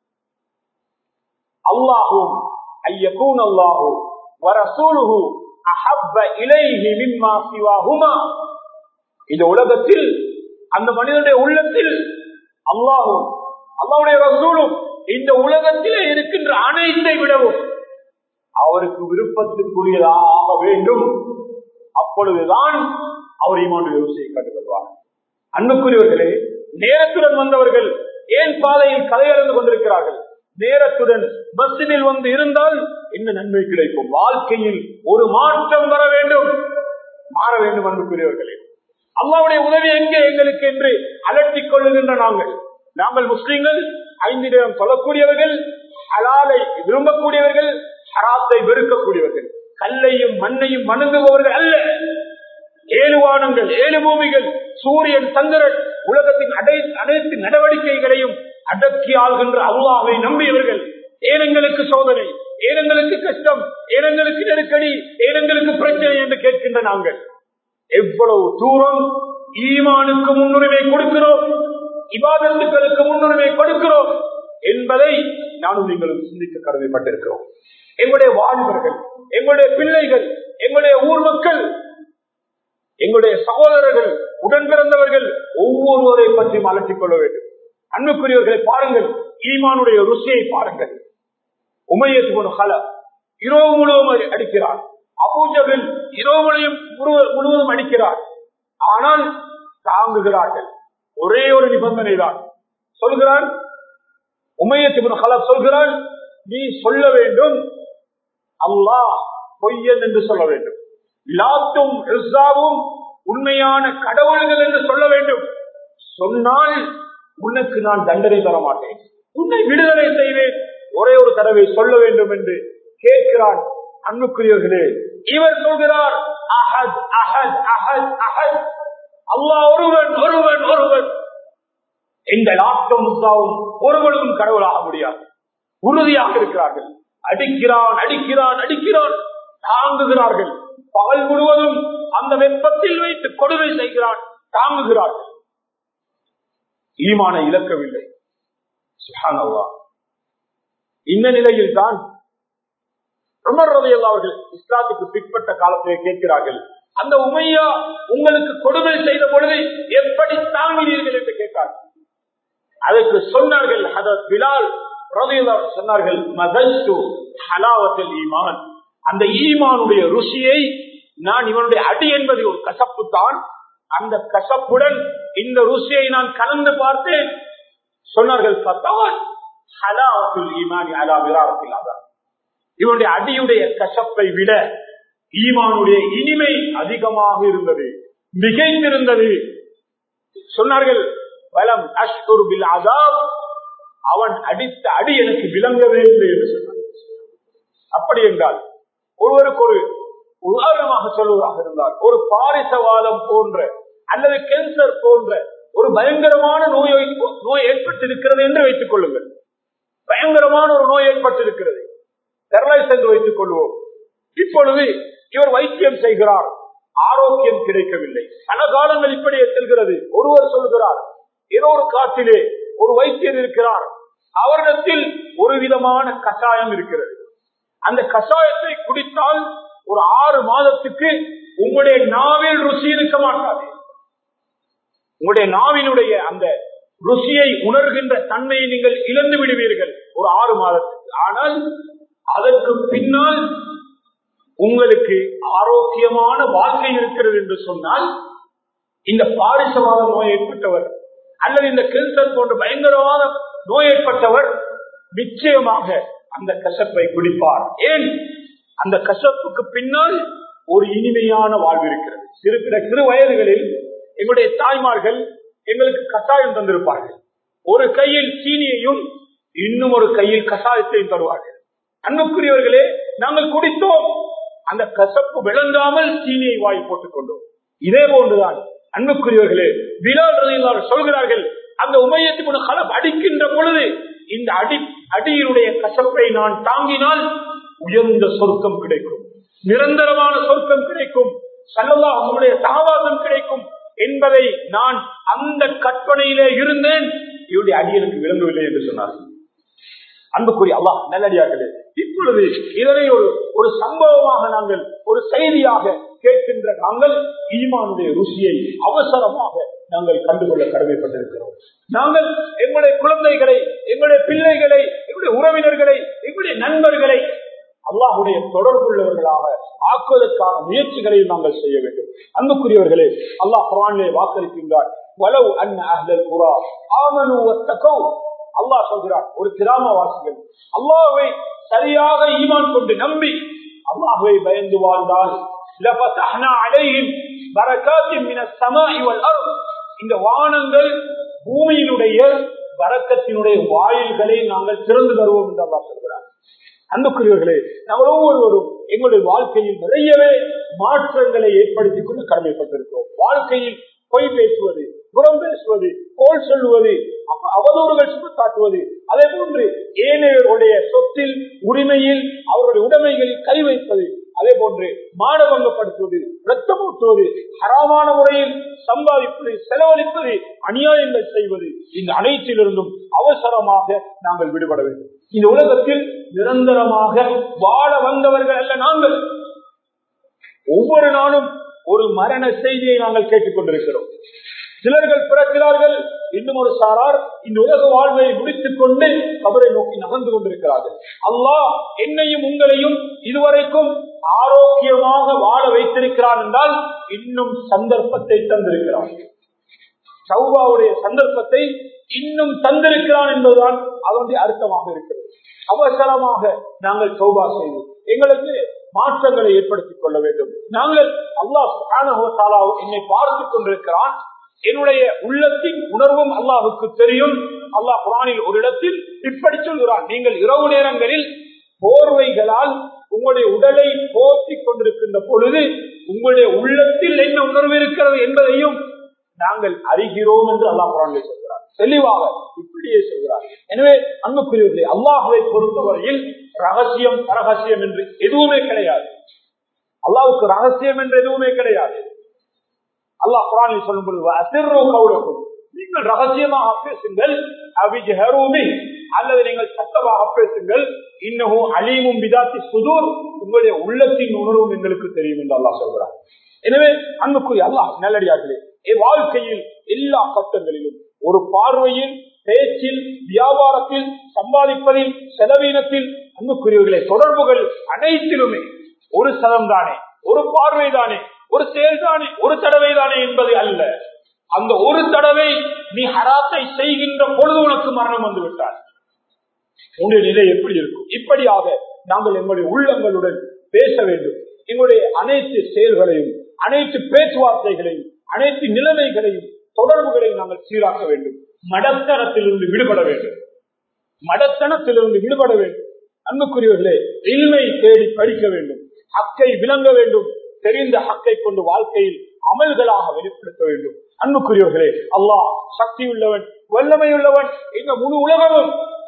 அல்லாஹும் ஐயகூன் அல்லாஹு வரசூலுஹு அஹப்ப இலைஹி மிம்மா சிவாஹுமா. இந்த உலகத்தில் அந்த மனிதனுடைய உள்ளத்தில் அல்லாஹும் அல்லாஹ்வுடைய ரசூலும் இந்த உலகத்திலே இருக்கின்ற அனைத்தை விடவும் அவருக்கு விருப்பத்துக்குரியதாக ஆக வேண்டும். அப்பொழுதுதான் அவர் ஈமானுடைய ருசியை கண்டுகொள்வார். அன்புக்குரியவர்களே, நேரத்துடன் வந்தவர்கள் ஏன் பாதையில் கதையறிந்து கொண்டிருக்கிறார்கள்? நேரத்துடன் மஸ்ஜிதில் வந்து இருந்தால் என்ன நன்மை கிடைக்கும்? வாழ்க்கையில் ஒரு மாற்றம் வர வேண்டும், மாற வேண்டும். அன்புக்குரியவர்களே, அல்லாஹ்வுடைய உதவி எங்கே எங்களுக்கு என்று அலட்டிக் கொள்ளுகின்ற நாங்கள் முஸ்லிம்கள் 5 நேரம் சொல்லக்கூடியவர்கள், ஹலாலை விரும்பக்கூடியவர்கள், ஹராத்தை வெறுக்கக்கூடியவர்கள், கல்லையும் மண்ணையும் வணங்குபவர்கள் அல்ல. 7 வானங்கள், 7 பூமிகள், சூரியன், சந்திரன், உலகத்தின் அனைத்து நடவடிக்கைகளையும் அடக்கி ஆள்கின்ற அல்லாஹ்வை நம்பியவர்கள். ஏனங்களுக்கு சோதனை, ஏனங்களுக்கு கஷ்டம், ஏனங்களுக்கு நெருக்கடி, ஏனங்களுக்கு பிரச்சனை என்று கேட்கின்ற நாங்கள் எவ்வளவு தூரம் ஈமானுக்கு முன்னுரிமை கொடுக்கிறோம், இபாதத்துகளுக்கு முன்னுரிமை கொடுக்கிறோம் என்பதை நானும் நீங்களும் சிந்திக்க கடமைப்பட்டிருக்கிறோம். எங்களுடைய வாலிபர்கள், எங்களுடைய பிள்ளைகள், எங்களுடைய ஊர் மக்கள், எங்களுடைய சகோதரர்கள், உடன் பிறந்தவர்கள் ஒவ்வொருவரை பற்றி அலட்டிக் கொள்ள வேண்டும். அன்புக்குரியவர்களை பாருங்கள், ஈமானுடைய ருசியை பாருங்கள். உமையத் இப்னு கலப் இரவு முழுவதும் அடிக்கிறார். அபூஜஹல் இரவு முழுவதும் அடிக்கிறார். ஆனால் தாங்குகிறார்கள். ஒரே ஒரு நிபந்தனை தான் சொல்கிறான். உமையத் இப்னு கலப் சொல்கிறான், நீ சொல்ல வேண்டும் அல்லாஹ் பொய்யன் என்று சொல்ல வேண்டும், லாத்தும் இஸ்ஸாவும் உண்மையான கடவுள்கள் என்று சொல்ல வேண்டும். சொன்னால் உனக்கு நான் தண்டனை தர மாட்டேன், உன்னை விடுதலை செய்வேன், ஒரே ஒரு தடவை சொல்ல வேண்டும் என்று கேட்கிறான். அன்புக்குரியவர்களே, இவர் சொல்கிறார் அஹத் அஹத் அஹத் அஹத், அல்லாஹ் ஒருவன் ஒருவன் ஒருவன். இந்த லாத்தும் இஸ்ஸாவும் ஒருவனும் கடவுளாக முடியாது. உறுதியாக இருக்கிறார்கள். அடிக்கிறான் அடிக்கிறான் அடிக்கிறான், தாங்குகிறார்கள். பகல் முழுவதும் அந்த வெப்பத்தில் வைத்து கொடுமை செய்கிறான், தாங்குகிறார்கள். ஈமானை இழக்கவில்லை. சுப்ஹானல்லாஹ். இந்த நிலையில் தான் உமர் ரலியல்லாஹு அவர்கள் இஸ்லாத்துக்கு பிற்பட்ட காலத்திலே கேட்கிறார்கள், அந்த உமையா உங்களுக்கு கொடுமை செய்த பொழுது எப்படி தாங்கினீர்கள் என்று கேட்டார்கள். அதற்கு சொன்னார்கள், ஹதரத் பிலால் ரலியல்லாஹு சொன்னார்கள், மதஸ்து ஹலாவத்துல் ஈமான், அந்த ஈமானுடைய ருசியை நான், இவனுடைய அடி என்பது ஒரு கசப்பு தான், அந்த கசப்புடன் இந்த ருசியை நான் கலந்து பார்த்தேன். சொன்னார்கள், இவனுடைய அடியுடைய கசப்பை விட ஈமானுடைய இனிமை அதிகமாக இருந்தது, மிகைத்திருந்தது. சொன்னார்கள், வலம் அஷ்குர் பில் அஸாப், அவன் அடித்த அடி எனக்கு விளங்கவே இல்லை என்று சொன்னார். அப்படி என்றால் ஒருவருக்கு ஒரு உதாரணமாக சொல்வதாக இருந்தால், ஒரு பாரிசவாதம் போன்ற அல்லது கேன்சர் போன்ற ஒரு பயங்கரமான நோய் ஏற்பட்டிருக்கிறது என்று வைத்துக் கொள்ளுங்கள். பயங்கரமான ஒரு நோய் ஏற்பட்டிருக்கிறது, பெரலைஸ் என்று வைத்துக் கொள்வோம். இப்பொழுது இவர் வைத்தியம் செய்கிறார், ஆரோக்கியம் கிடைக்கவில்லை. பல காலங்கள் இப்படியே செல்கிறது. ஒருவர் சொல்கிறார், ஏதோ ஒரு காட்டிலே ஒரு வைத்தியர் இருக்கிறார், அவரிடத்தில் ஒரு விதமான கஷாயம் இருக்கிறது, அந்த கஷாயத்தை குடித்தால் ஒரு 6 மாதத்துக்கு உங்களுடைய நாவில் ருசி இருக்க மாட்டாது, உங்களுடைய நாவினுடைய அந்த ருசியை உணர்கின்ற தன்மையை நீங்கள் இழந்து விடுவீர்கள் ஒரு 6 மாதத்துக்கு. ஆனால் அதற்கு பின்னால் உங்களுக்கு ஆரோக்கியமான வாழ்க்கை இருக்கிறது என்று சொன்னால், இந்த பாரிசவாத நோய் ஏற்பட்டவர் அல்லது இந்த கேன்சர் போன்ற பயங்கரமான நோய் ஏற்பட்டவர் நிச்சயமாக அந்த கசப்பை குடிப்பார். ஏன்? அந்த கசப்புக்கு பின்னால் ஒரு இனிமையான வாழ்வு இருக்கிறது. சிறு வயதுகளில் எங்களுடைய தாய்மார்கள் எங்களுக்கு கஷாயம் தந்திருப்பார்கள். ஒரு கையில் சீனியையும் இன்னும் ஒரு கையில் கஷாயத்தையும் தருவார்கள். அன்புக்குரியவர்களே, நாங்கள் குடித்தோம், அந்த கசப்பு விளங்காமல் சீனியை வாய் போட்டுக் கொண்டோம். இதே போன்றுதான் அன்புக்குரியவர்களே, பிலால் ரலியல்லாஹு சொல்கிறார்கள், அந்த உமையத் இப்னு கலப் அடிக்கின்ற பொழுது இந்த அடியினுடைய கசப்பை நான் தாங்கினால் உயர்ந்த சொர்க்கம் கிடைக்கும், நிரந்தரமான சொர்க்கம் கிடைக்கும், ஸல்லல்லாஹு அலைஹி வஸல்லம் சஹாபாக்கள் கிடைக்கும் என்பதை நான் அந்த கற்பனையிலே இருந்தேன். இவருடைய அடியனுக்கு விளங்கவில்லை என்று சொன்னார்கள். அன்புக்குரிய அல்லாஹ் நல்லடியார்களே, இப்பொழுது இதனை ஒரு சம்பவமாக நாங்கள், ஒரு செய்தியாக கேட்கின்ற நாங்கள் ஈமானுடைய ருசியை அவசரமாக நாங்கள் கண்டுகொள்ள கடமைப்பட்டிருக்கிறோம். நாங்கள் எங்களுடைய குழந்தைகளை, எங்களுடைய பிள்ளைகளை, எங்களுடைய உறவினர்களை, எங்களுடைய நண்பர்களை அல்லாஹுடைய தொடர்புள்ளவர்களாக ஆக்குவதற்கான முயற்சிகளையும் நாங்கள் செய்ய வேண்டும். அன்புக்குரியவர்களே, அல்லாஹ் குர்ஆனிலே வாக்களிக்கின்றார், வலவ் அன்ன அஹ்லல் குரா ஆமனூ வத்தகூ. அல்லாஹ் சொல்கிறார், ஒரு கிராமவாசிகள் அல்லாஹ்வை சரியாக ஈமான் கொண்டு நம்பி அல்லாஹ்வை பயந்து வாழ்ந்தால் லஃபதஹ்னா அலைஹிம் பரகாத்தின் மினஸ் ஸமாஇ வல் அர்த். இந்த வானங்கள் பூமியினுடைய பரக்கத்தினுடைய வாயில்களை நாங்கள் திறந்து தருவோம் என்று அல்லாஹ் சொல்கிறார். அன்புக்குரியவர்களே, நாங்கள் ஒவ்வொருவரும் எங்களுடைய வாழ்க்கையில் நிறையவே மாற்றங்களை ஏற்படுத்திக் கொண்டு கடமைப்பட்டிருக்கிறோம். வாழ்க்கையில் பொய் பேசுவது, புறம் பேசுவது, கோல் சொல்லுவது, அவதூறுகள் சுட்டிக்காட்டுவது, அதே போன்று ஏனையவருடைய சொத்தில் உரிமையில் அவருடைய உடைமைகளில் கை வைப்பது, அதே போன்று மானபங்கப்படுத்துவது, ரத்தம் ஊட்டுவது, ஹராமான முறையில் சம்பாதிப்பது, செலவழிப்பது, அநியாயங்கள் செய்வது, இந்த அனைத்திலிருந்தும் அவசரமாக நாங்கள் விடுபட வேண்டும். இந்த உலகத்தில் நிரந்தரமாக வாழ வந்தவர்கள் அல்ல நாங்கள். ஒவ்வொரு நாளும் ஒரு மரண செய்தியை நாங்கள் கேட்டுக் கொண்டிருக்கிறோம். சிலர்கள் பிறக்கிறார்கள், இன்னும் ஒரு சாரார் இந்த உலக வாழ்வை முடித்துக் கொண்டு கபரை நோக்கி நகர்ந்து கொண்டிருக்கிறார்கள். அல்லாஹ் என்னையும் உங்களையும் இதுவரைக்கும் ஆரோக்கியமாக வாழ வைத்திருக்கிறான் என்றால் இன்னும் சந்தர்ப்பத்தை தந்திருக்கிறான். தௌபாவுடைய சந்தர்ப்பத்தை இன்னும் தந்திருக்கிறான் என்பதுதான் அதனுடைய அர்த்தமாக இருக்கிறது. அவசரமாக நாங்கள் தௌபா செய்து எங்களுக்கு மாற்றங்களை ஏற்படுத்திக் கொள்ள வேண்டும். நாங்கள் அல்லாஹ் சுப்ஹானஹு வ தஆலா என்னை பார்த்துக் கொண்டிருக்கிறான், என்னுடைய உள்ளத்தின் உணர்வும் அல்லாஹுக்கு தெரியும். அல்லாஹ் குர்ஆனில் ஒரு இடத்தில் இப்படி சொல்கிறான், நீங்கள் இரவு நேரங்களில் போர்வைகளால் உங்களுடைய உடலை போர்த்திக் கொண்டிருக்கின்ற பொழுது உங்களுடைய உள்ளத்தில் என்ன உணர்வு இருக்கிறது என்பதையும் நாங்கள் அறிகிறோம் என்று அல்லாஹ் குர்ஆனில் சொல்கிறார். தெளிவாக இப்படியே சொல்கிறார். எனவே அன்புக்குரியவர்களே, அல்லாஹ்வை பொறுத்தவரையில் ரகசியம் பரகசியம் என்று எதுவுமே கிடையாது. அல்லாஹ்வுக்கு ரகசியம் என்று எதுவுமே கிடையாது. அல்லாஹ் குர்ஆனில் சொல்லும் பொழுது அஸிர்ரு கௌலக்கும், நீங்கள் ரகசியமாக பேசுங்கள், அவிஜ்ஹரு பிஹி, அல்லது நீங்கள் சத்தமாக பேசுங்கள், இன்னஹு அலீமும் பிதாத்தி சுதூர், உங்களுடைய உள்ளத்தின் உணர்வும் எங்களுக்கு தெரியும் என்று அல்லாஹ் சொல்கிறார். எனவே அன்புக்குரிய அல்லாஹ் நல்லடியார்களே, வாழ்க்கையில் எல்லா கட்டங்களிலும் ஒரு பார்வையில், பேச்சில், வியாபாரத்தில், சம்பாதிப்பதில், செலவீனத்தில், அன்புக்குரியவர்களே தொடர்புகள் அனைத்திலுமே ஒரு சதம் தானே, ஒரு பார்வை தானே, ஒரு செயல் தானே, ஒரு தடவை தானே என்பது அல்ல. அந்த ஒரு தடவை நீ ஹராத்தை செய்கின்ற பொழுது உனக்கு மரணம் வந்து விட்டார், உன்னுடைய நிலை எப்படி இருக்கும்? இப்படியாக நாங்கள் எங்களுடைய உள்ளங்களுடன் பேச வேண்டும். எங்களுடைய அனைத்து செயல்களையும், அனைத்து பேச்சுவார்த்தைகளையும், அனைத்து நிலைமைகளையும், தொடர்புகளையும் நாங்கள் சீராக்க வேண்டும். மடத்தனத்திலிருந்து விடுபட வேண்டும். மடத்தனத்திலிருந்து விடுபட வேண்டும். அன்புக்குரியவர்களே, இல்மை தேடி படிக்க வேண்டும். ஹக்கை விளங்க வேண்டும். தெரிந்த ஹக்கை கொண்டு வாழ்க்கையில் அமல்களாக வெளிப்படுத்த வேண்டும். அன்புக்குரியவர்களே, அல்லாஹ் சக்தி உள்ளவன், வல்லமை உள்ளவன். இந்த முழு உலகமும்,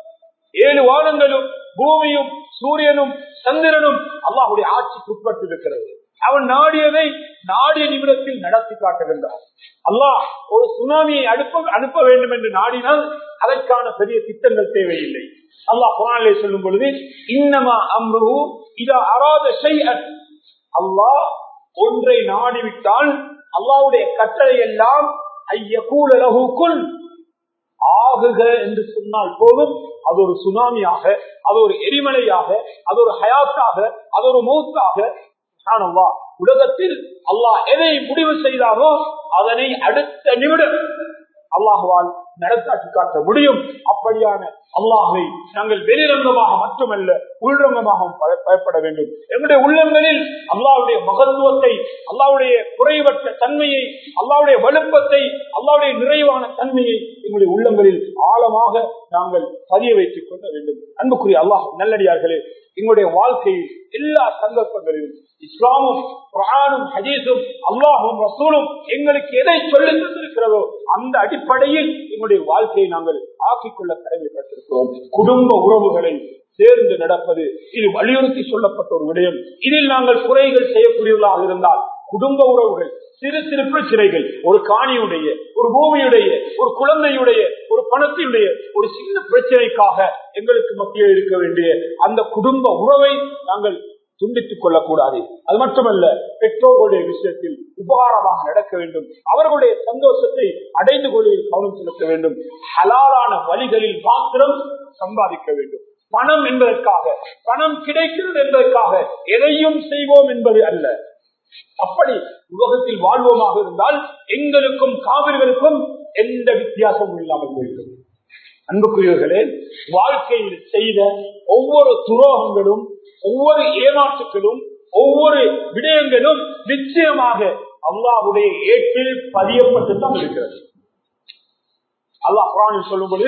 7 வானங்களும், பூமியும், சூரியனும், சந்திரனும் அல்லாஹ்வுடைய ஆட்சிக்கு உட்பட்டு இருக்கிறது. அவன் நாடியதை நாடிய நிமிடத்தில் நடத்தி காட்டுகின்றான். அல்லாஹ் ஒரு சுனாமியை அனுப்ப வேண்டும் என்று நாடினால் அதற்கான பெரிய திட்டங்கள் தேவையில்லை. அல்லாஹ் குர்ஆனிலே சொல்லும் பொழுது, இன்னமா அம்ருஹு இதா அராத ஷைஅன், அல்லாஹ் ஒன்றை நாடிவிட்டால் அல்லாஹ்வுடைய கட்டளை எல்லாம் ஐயகூல லஹு குன், ஆகுக என்று சொன்னால் போதும். அது ஒரு சுனாமியாக, அது ஒரு எரிமலையாக, அது ஒரு ஹயாத்தாக, அது ஒரு மௌத்தாக. உலகத்தில் அல்லாஹ் எதை முடிவு செய்தாரோ அதனை அடுத்த நிமிடம் அல்லாஹ்வால் நடத்தாட்டி காட்ட முடியும். அப்படியான அல்லாஹ்வை நாங்கள் வெளிரங்கமாக மட்டுமல்ல உள்ரங்கமாகவும் பயப்பட வேண்டும். எங்களுடைய உள்ளங்களில் அல்லாஹ்வுடைய மகத்துவத்தை, அல்லாஹ்வுடைய குறைவற்ற தன்மையை, அல்லாஹ்வுடைய வலுப்பத்தை, அல்லாஹ்வுடைய நிறைவான தன்மையை எங்களுடைய உள்ளங்களில் ஆழமாக நாங்கள் பதிய வைத்துக் கொள்ள வேண்டும். அன்புக்குரிய அல்லாஹ் நல்லடியார்களே, எங்களுடைய வாழ்க்கையில் எல்லா சந்தர்ப்பங்களிலும் இஸ்லாமும், குர்ஆனும், ஹதீஸும், அல்லாஹும் ரசூலும் எங்களுக்கு எதை சொல்லித் தந்திருக்கிறதோ அந்த அடிப்படையில் எங்களுடைய வாழ்க்கையை நாங்கள் ஆக்கிக்கொள்ள கடமைப்பட்டிருக்கிறோம். குடும்ப உறவுகளை சேர்ந்து நடப்பது இது வலியுறுத்தி சொல்லப்பட்ட ஒரு விடயம். இதில் நாங்கள் குறைகள் செய்யக்கூடியவர்களாக இருந்தால் குடும்ப உறவுகள், சிறு சிறு பிரச்சனைகள், ஒரு காணியுடைய, ஒரு பூமியுடைய, ஒரு குழந்தையுடைய, ஒரு பணத்தினுடைய ஒரு சின்ன பிரச்சனைக்காக எங்களுக்கு மத்தியில் இருக்க வேண்டிய அந்த குடும்ப உறவை நாங்கள் துண்டித்துக் கொள்ளக்கூடாது. அது மட்டுமல்ல, பெற்றோர்களுடைய விஷயத்தில் உபகாரமாக நடக்க வேண்டும். அவர்களுடைய சந்தோஷத்தை அடைந்து கொள்வதில் கவனம் செலுத்த வேண்டும். ஹலாலான வழிகளில் மாத்திரம் சம்பாதிக்க வேண்டும். பணம் என்பதற்காக, பணம் கிடைக்கிறது என்பதற்காக எதையும் செய்வோம் என்பது அல்ல. அப்படி உலகத்தில் வாழ்வோமாக இருந்தால் எங்களுக்கும் காவிர்களுக்கும் எந்த வித்தியாசமும் இல்லாமல் போகிறது. அன்புக்குரியவர்களே, வாழ்க்கையில் செய்த ஒவ்வொரு துரோகங்களும், ஒவ்வொரு ஏமாற்றுகளும், ஒவ்வொரு விடயங்களும் நிச்சயமாக அல்லாஹ்வுடைய ஏட்டில் பதியப்பட்டுத்தான் இருக்கிறது. அல்லாஹ் குர்ஆனில் சொல்லும்போது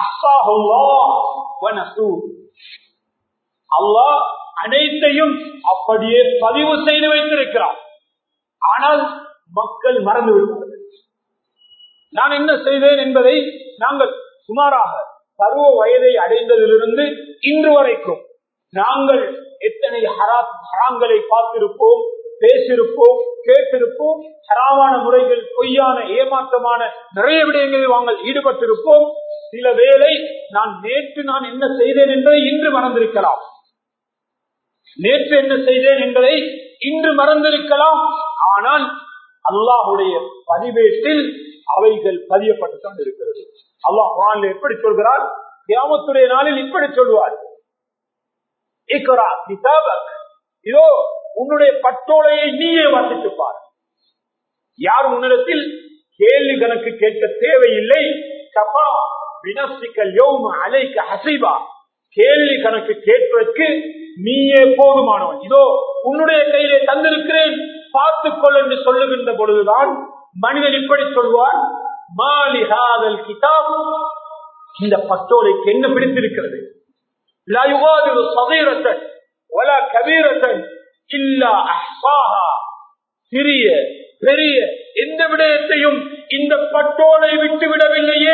அல்லாஹ் அனைத்தையும் அப்படியே பதிவு செய்து வைத்திருக்கிறார். ஆனால் மக்கள் மறந்துவிட்டார்கள். நான் என்ன செய்தேன் என்பதை நாங்கள் சுமாராக பருவ வயதை அடைந்ததிலிருந்து இன்று வரைக்கும் நாங்கள் எத்தனை ஹராம்களை பார்த்திருப்போம், பேசியிருப்போம், கேட்டிருப்போம். ஹராமான முறைகள், பொய்யான ஏமாற்றமான நிறைய விடயங்களில் நாங்கள் ஈடுபட்டிருப்போம். சில வேளை நேற்று நான் என்ன செய்தேன் என்பதை இன்று மறந்திருக்கலாம். நேற்று என்ன செய்தேன் என்பதை இன்று மறந்திருக்கலாம். ஆனால் அல்லாஹ்வுடைய பதிவேட்டில் அவைகள் பதியப்பட்டுத்தான் இருக்கிறது. அல்லாஹ் குர்ஆனில் எப்படி சொல்கிறார்? கியாமத்துடைய நாளில் இப்படி சொல்வார், இக்ரா கிதாபக், இதோ உன்னுடைய பட்டோலையை நீயே வாசித்து பார். யார் உன்னிடத்தில் கேள்வி கணக்கு கேட்க தேவையில்லை. கஃபா பினஃப்ஸிக யௌம அலைக ஹஸீபா, கேள்வி கணக்கு கேட்பதற்கு நீயே போதுமானவன். இதோ உன்னுடைய கையிலே தந்திருக்கிறேன், பார்த்துக்கொள் என்று சொல்லுகின்ற பொழுதுதான் மனிதன் இப்படி சொல்வார், மாலி ஹாதல் கிதாப், இந்த பட்டோலைக்கு என்ன பிடித்திருக்கிறது? லா யுகாதிரு ஸகீரத்தன் வலா கபீரத்தன் இல்லா அஹ்ஸாஹா, சிறிய பெரிய எந்த விடயத்தையும் இந்த பட்டோலை விட்டுவிடவில்லையே,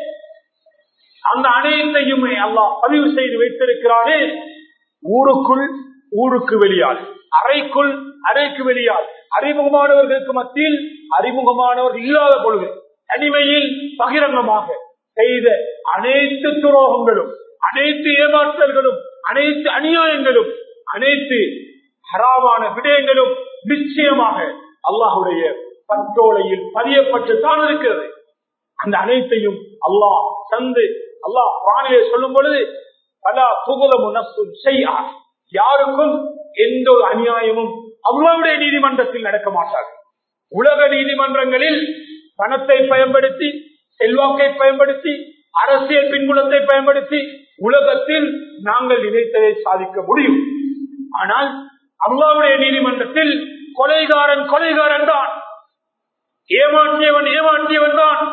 அந்த அனைத்தையும் அல்லாஹ் பதிவு செய்து வைத்திருக்கிறானே. ஊருக்குள் ஊருக்கு வெளியால், அறைக்குள் அறைக்கு வெளியால், அறிமுகமானவர்களுக்கு மத்தியில், அறிமுகமானவர்கள் இல்லாத பொழுது தனிமையில் பகிரங்கமாக செய்த அனைத்து துரோகங்களும், அனைத்து ஏமாற்றல்களும், அனைத்து அநியாயங்களும், அனைத்து ஹராமான விடயங்களும் நிச்சயமாக அல்லாஹ்வுடைய பட்டோலையில் பதியப்பட்டுத்தான் இருக்கிறது. அந்த அனைத்தையும் அல்லாஹ் தந்து, அல்லாஹ் குர்ஆனிலே சொல்லும் பொழுது பலா துகுலமு நஃப்ஸுன் ஷைஆ, யாருக்கும் எந்த ஒரு அநியாயமும் அல்லாஹ்வுடைய நீதிமன்றத்தில் நடக்க மாட்டாது. உலக நீதிமன்றங்களில் பணத்தை பயன்படுத்தி, செல்வாக்கை பயன்படுத்தி, அரசியல் பின்புலத்தை பயன்படுத்தி உலகத்தில் நாங்கள் நினைத்ததை சாதிக்க முடியும். ஆனால் அல்லாஹ்வுடைய நீதிமன்றத்தில் கொலைகாரன் கொலைகாரன் தான், ஏமாற்றியவன் ஏமாற்றியவன் தான்.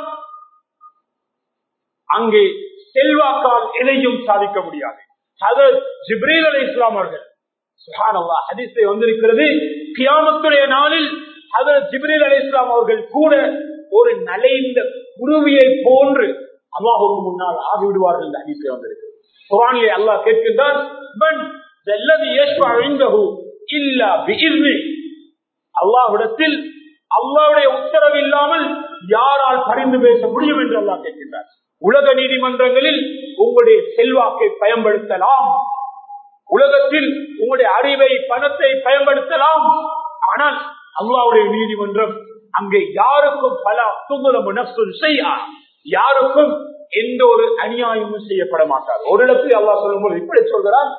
அங்கே செல்வாக்கால் எதையும் சாதிக்க முடியாது. ஹஜ்ரத் ஜிப்ரீல் அலைஹிஸ்ஸலாம் அவர்கள், சுப்ஹானல்லாஹ், ஹதீஸிலே வந்திருக்கிறது, கியாமத்துடைய நாளில் ஹஜ்ரத் ஜிப்ரீல் அலைஹிஸ்ஸலாம் அவர்கள் கூட ஒரு நலைந்த குருவியை போன்று அல்லாஹ்வுக்கு முன்னால் ஆகிவிடுவார்கள் என்று ஹதீஸிலே வந்திருக்கிறது. குர்ஆனிலே அல்லாஹ் கேட்கின்றான், மன் அல்லதி யஷ்ஃபஉ இன்தஹு இல்லா பிஇذنி, அல்லாஹ்விடத்தில் அல்லாஹ்வுடைய உத்தரவு இல்லாமல் யாரால் பரிந்து பேச முடியும் என்று அல்லாஹ் கேட்கின்றார். உலக நீதிமன்றங்களில் உங்களுடைய செல்வாக்கை பயன்படுத்தலாம், உலகத்தில் உங்களுடைய அறிவை பணத்தை பயன்படுத்தலாம். ஆனால் அல்லாஹ்வுடைய நீதிமன்றம் அங்கே யாருக்கும் பல துகுலமு நஃப்ஸுன் ஷைஆ, யாருக்கும் எந்த ஒரு அநியாயமும் செய்யப்பட மாட்டார். ஒரு இடத்தில் அல்லாஹ் சொல்லும்போது இப்படி சொல்கிறான்,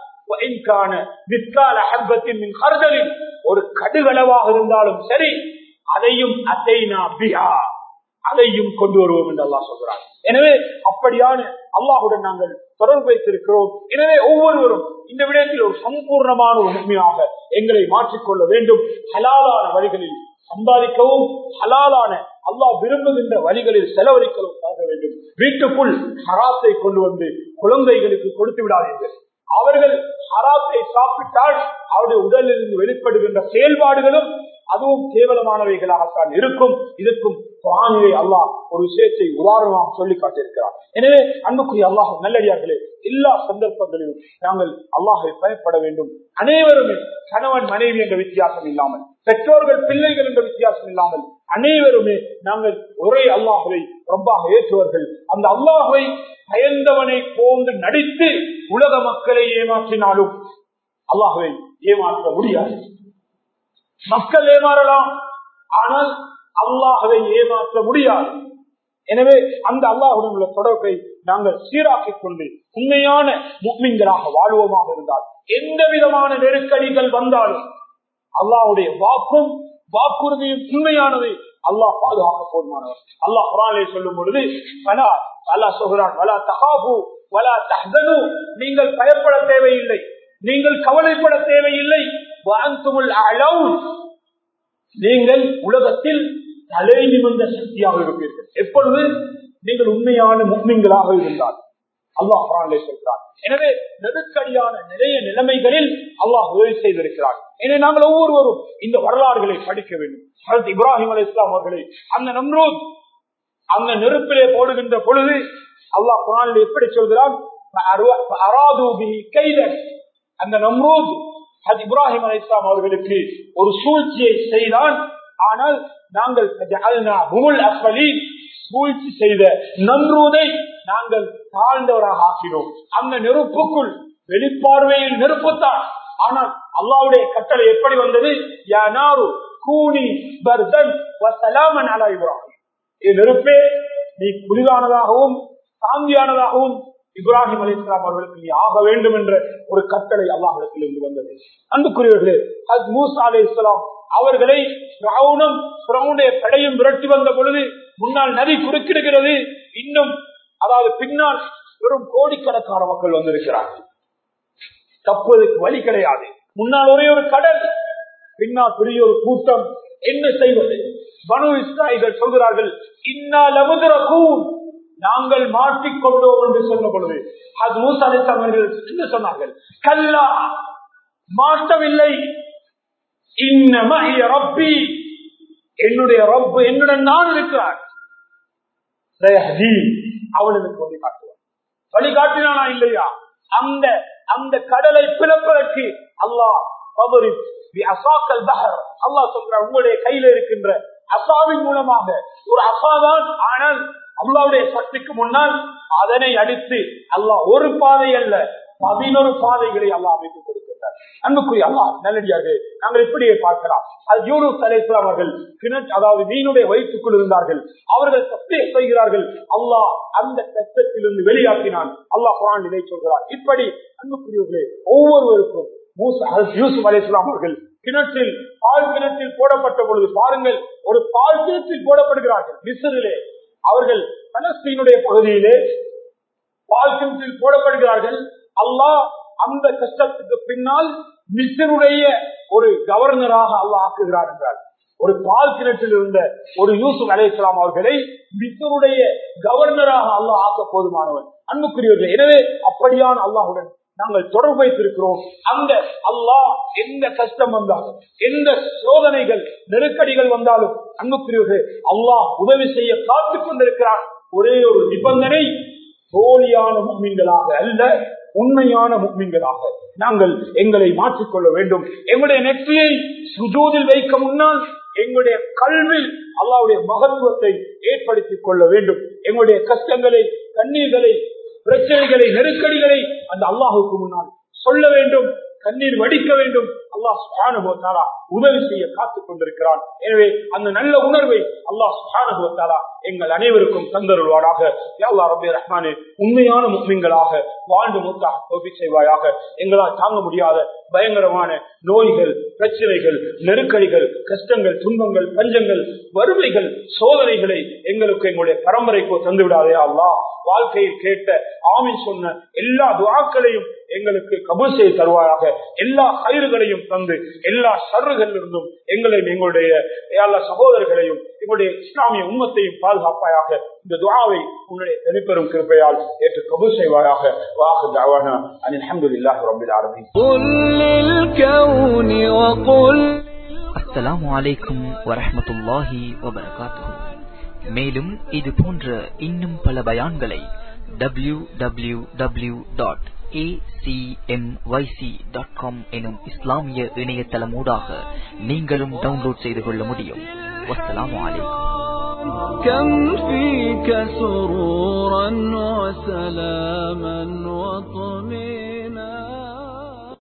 ஒரு கடுகளவாக இருந்தாலும் சரி, அதையும் அதைனா பிஹா, அதையும் கொண்டு வருவோம் என்று அல்லாஹ் சொல்கிறார். எனவே அப்படியான அல்லாஹுடன் நாங்கள் தொடர்பு வைத்திருக்கிறோம். எனவே ஒவ்வொருவரும் இந்த விடயத்தில் ஒரு சம்பூர்ணமான ஒரு உண்மையாக எங்களை மாற்றிக்கொள்ள வேண்டும். ஹலாலான வழிகளில் சம்பாதிக்கவும், ஹலாலான அல்லாஹ் விரும்புகின்ற வழிகளில் செலவழிக்கவும் பார்க்க வேண்டும். வீட்டுக்குள் ஹராத்தை கொண்டு வந்து குழந்தைகளுக்கு கொடுத்து விடாதீர்கள். அவர்கள் ஹராத்தை சாப்பிட்டால் அவருடைய உடலில் இருந்து வெளிப்படுகின்ற செயல்பாடுகளும் அதுவும் கேவலமானவைகளாகத்தான் இருக்கும். இதற்கும் குர்ஆனிலே அல்லாஹ் ஒரு விஷயத்தை உதாரணமாக சொல்லி காட்டியிருக்கிறார். எனவே அன்புக்குரிய அல்லாஹ் நல்லடியார்களே, எல்லா சந்தர்ப்பங்களிலும் நாங்கள் அல்லாஹை பயப்பட வேண்டும். அனைவருமே கணவன் மனைவி என்ற வித்தியாசம் இல்லாமல், பெற்றோர்கள் பிள்ளைகள் என்ற வித்தியாசம் இல்லாமல் அனைவருமே நாங்கள் ஒரே அல்லாஹ்வை ரப்பாக ஏற்றுவர்கள். அந்த அல்லாஹ்வை பயந்தவனை போன்று நடித்து உலக மக்களை ஏமாற்றினாலும் அல்லாஹ்வை ஏமாற்ற முடியாது. மக்கள் ஏமாறலாம், ஆனால் அல்லாஹ்வை ஏமாற்ற முடியாது. எனவே அந்த அல்லாஹ்வுடன் உள்ள தொடர்பை நாங்கள் சீராக்கிக் கொண்டு உண்மையான முஃமின்களாக வாழ்வோமாக இருந்தால் எந்த விதமான நெருக்கடிகள் வந்தாலும் அல்லாஹ்வுடைய வாக்குறுதியும் உண்மையானது. அல்லாஹ் பாதுகாக்க போதுமானவர். அல்லாஹ் குர்ஆனிலே சொல்லும் பொழுது அல்லாஹ் சொல்கிறான், வலா தகாபு வலா தஹ்சனு, நீங்கள் பயப்பட தேவையில்லை, நீங்கள் கவலைப்பட தேவையில்லை. வஅன்துமுல் அலௌன், நீங்கள் உலகத்தில் தலை நிமிர்ந்த சக்தியாக இருப்பீர்கள். எப்பொழுது? நீங்கள் உண்மையான முஃமின்களாக இருந்தால். அல்லாஹ் குர்ஆனிலே சொல்கிறான். எனவே நெருக்கடியான நிறைய நிலைமைகளில் அல்லாஹ் உதவி செய்திருக்கிறார். எனவே நாங்கள் ஒவ்வொருவரும் இந்த வரலாறுகளை படிக்க வேண்டும். ஹஜ்ரத் இப்ராஹிம் அலைஹிஸ்ஸலாம் அவர்களை அந்த நம்ரூத் அந்த நெருப்பிலே போடுகின்ற பொழுது அல்லாஹ் குர்ஆனிலே எப்படி சொல்கிறான், அந்த நம்ரூத் ஹஜ்ரத் இப்ராஹிம் அலைஹிஸ்ஸலாம் அவர்களுக்கு ஒரு சூழ்ச்சியை செய்தான். ஆனால் நாங்கள் சூழ்ச்சி செய்த நம்ரூதை நாங்கள் தாழ்ந்தவராக ஆக்கினோம். அந்த நெருப்புக்குள் வெளிப்பார்வையில் நெருப்புத்தான். ஆனால் அல்லாஹ்வுடைய கட்டளை எப்படி வந்தது? யா நாரு கூனி பர்தன் வ ஸலாமன் அலா இப்ராஹிம், நெருப்பே நீ குளிரானதாகவும் சாந்தியானதாகவும் இப்ராஹிம் அலைஹிஸ்ஸலாம் அவர்களுக்கு நீ ஆக வேண்டும் என்ற ஒரு கட்டளை அல்லாஹ்விடத்தில் இருந்து வந்தது. அன்புக்குரியவர்களே, ஹஜ்ரத் மூஸா அலைஹிஸ்ஸலாம் அவர்களை ஃபிரௌனுடைய படையும் விரட்டி வந்த பொழுது முன்னால் நதி குறுக்கிடுகிறது. இன்னும் அதாவது பின்னால் வெறும் கோடிக்கணக்கான மக்கள் வந்திருக்கிறார்கள். தப்புவதற்கு வழி கிடையாது. முன்னால் ஒரே ஒரு கடல், பின்னால் பெரிய ஒரு கூட்டம். என்ன செய்வது? பனு இஸ்ராயீல்கள் சொல்கிறார்கள், இன்னா லமுதரகூன், நாங்கள் மாட்டிக்கொண்டோம் என்று சொன்ன பொழுது ஹஜ்ரத் மூஸா அலைஹிஸ்ஸலாம் அவர்கள் என்ன சொன்னார்கள்? கல்லா, மாட்டவில்லை. இன்ன மஇய ரப்பி, என்னுடைய ரப் என்னுடன் நான் இருக்கிறான். அவனுக்கு வழிகாட்டினானா இல்லையா? அந்த கடலை பிளப்பதற்கு அல்லாஹ் அல்லாஹ் சொல்றான், உங்களுடைய கையில இருக்கின்ற அசாவின் மூலமாக ஒரு அசாதான். ஆனால் அல்லாஹ்வுடைய சக்திக்கு முன்னால் அதனை அடித்து அல்லாஹ் ஒரு பாதை அல்ல 11 பாதைகளை அல்லாஹ் அமைத்துக் கொடுக்கின்றார். அன்புக்குரிய அல்லாஹ் நல்லடியாக நாங்கள் இப்படியே பார்க்கலாம். அது யூனுஸ் அலைஹிஸ்ஸலாம் அவர்கள் அதாவது மீனுடைய வயிற்றுக்குள் இருந்தார்கள். அவர்கள் தஸ்பீஹ் செய்கிறார்கள். அல்லாஹ் அந்த கஷ்டத்திலிருந்து வெளியாக்கினான். அல்லாஹ் குர்ஆன் இதை சொல்கிறார். இப்படி அன்புக்குரியவர்களே, ஒவ்வொருவருக்கும் யூசுப் அலைஹிஸ்ஸலாம் அவர்கள் பால் கிணற்றில் போடப்பட்ட பொழுது பாருங்கள், ஒரு பால் கிணற்றில் போடப்படுகிறார்கள். மிஸ்ரிலே அவர்கள் பலஸ்தீனுடைய பகுதியிலே பால் கிணற்றில் போடப்படுகிறார்கள். அல்லாஹ் அந்த கஷ்டத்துக்கு பின்னால் மிஸ்ருடைய ஒரு கவர்னராக அல்லாஹ் ஆக்குகிறார் என்றார். ஒரு பால் கிணற்றில் இருந்த ஒரு யூசுப் அலைஹிஸ்ஸலாம் அவர்களை மிஸ்ருடைய கவர்னராக அல்லாஹ் ஆக்க போதுமானவன். அன்புக்குரியவர்கள், எனவே அப்படியான அல்லாஹுடன் நாங்கள் தொடர்பு வைத்திருக்கிறோம். அந்த அல்லாஹ் எந்த கஷ்டம் வந்தாலும், எந்த சோதனைகள் நெருக்கடிகள் வந்தாலும் அன்புக்குரியவர்கள் அல்லாஹ் உதவி செய்ய காத்துக் கொண்டிருக்கிறார். ஒரே ஒரு நிபந்தனை, போலியான முஃமின்களாக அல்ல, உண்மையான முஃமின்களாக நாங்கள் எங்களை மாற்றிக்கொள்ள வேண்டும். எங்களுடைய நெற்றியை சுஜூதில் வைக்க முன்னால் எங்களுடைய கல்வில் அல்லாஹ்வுடைய மகத்துவத்தை ஏற்படுத்திக் கொள்ள வேண்டும். எங்களுடைய கஷ்டங்களை, கண்ணீர்களை, பிரச்சனைகளை, நெருக்கடிகளை அந்த அல்லாஹுக்கு முன்னால் சொல்ல வேண்டும், கண்ணீர் வடிக்க வேண்டும். அல்லாஹ் சுப்ஹானஹு வ தஆலா உதவி செய்ய காத்துக் கொண்டிருக்கிறான். எனவே அந்த நல்ல உணர்வை அல்லாஹ் சுப்ஹானஹு வ தஆலா எங்கள் அனைவருக்கும் தந்தருள்வாராக. யா அல்லாஹ் ரப்பே ரஹ்மானே, உண்மையான முஃமின்களாக வாழ்ந்து மூத்தாக தௌஃபீக் செய்வாயாக. எங்களால் தாங்க முடியாத பயங்கரமான நோய்கள், பிரச்சனைகள், நெருக்கடிகள், கஷ்டங்கள், துன்பங்கள், பஞ்சங்கள், வறுமைகள், சோதனைகளை எங்களுக்கு எங்களுடைய பரம்பரைக்கோ தந்து விடாதே அல்லாஹ். வாழ்க்கையில் கேட்ட ஆமீன் சொன்ன எல்லா துஆக்களையும் எங்களுக்கு கபூல் செய்து தருவாயாக. எல்லா கயிறுகளையும் தந்து எல்லா ஷர்றுகளிலிருந்தும் எங்களையும் எங்களுடைய எல்லா சகோதரர்களையும் எங்களுடைய இஸ்லாமிய உம்மத்தையும் பாதுகாப்பாயாக. இந்த துஆவை உன்னுடைய தனிப்பெரும் கிருபையால் ஏற்று கபூல் செய்வாயாக. வாஹிர் தஅவானா அனில் ஹம்துலில்லாஹி ரப்பில் ஆலமீன். அஸ்ஸலாமு அலைக்கும் வரஹ்மத்துல்லாஹி வபரகாத்துஹு. மேலும் இது போன்ற இன்னும் பல பயான்களை www.acmyc.com எனும் இஸ்லாமிய இணையதளமூடாக நீங்களும் டவுன்லோட் செய்து கொள்ள முடியும். வஸ்ஸலாமு அலைக்கும். كم فيك سرورا وسلاما وطمئنا